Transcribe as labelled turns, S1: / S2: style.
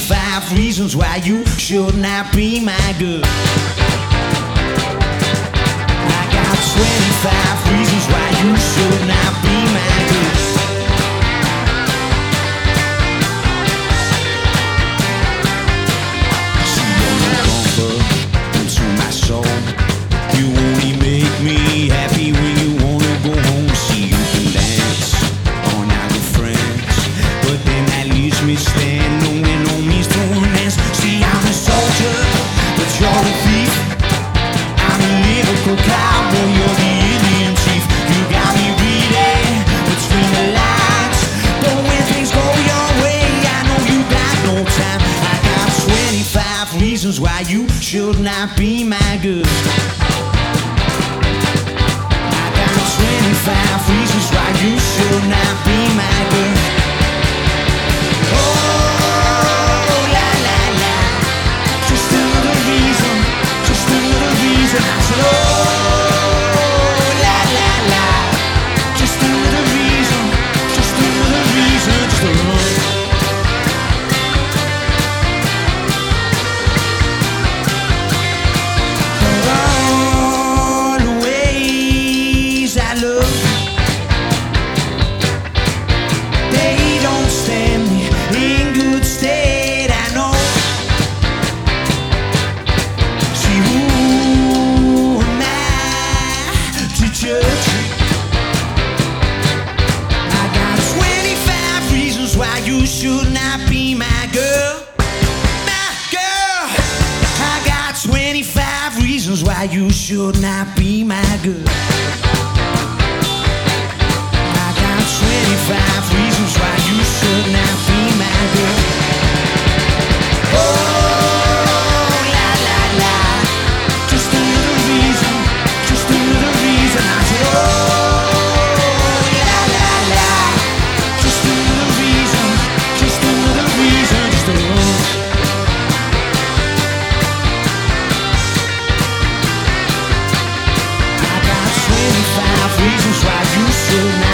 S1: 25 reasons why you should not be my girl. I got 25 reasons why you should not be my girl. See your comfort into my soul. You only make me happy when you wanna go home. See, you can dance all night with friends, but then that leaves me standing when no means to dance. See, I'm a soldier, but you're a thief. I'm a lyrical cowboy, you're the Indian chief. You got me reading between the lines, but when things go your way, I know you got no time. I got 25 reasons why you should not be my girl. 25 reasons why you should not be my girl. Oh, la la la. Just another reason, just another reason. I said, oh, la la la. Just another reason, just another reason. Just another. You should not be my girl, my girl. I got 25 reasons why you should not be my girl. I got 25 reasons why you should not be my girl. Oh, la la la. Just another reason, just another reason. I said, oh, la la la. Just another reason. Just another reason, just a love. I got 25 reasons why you should not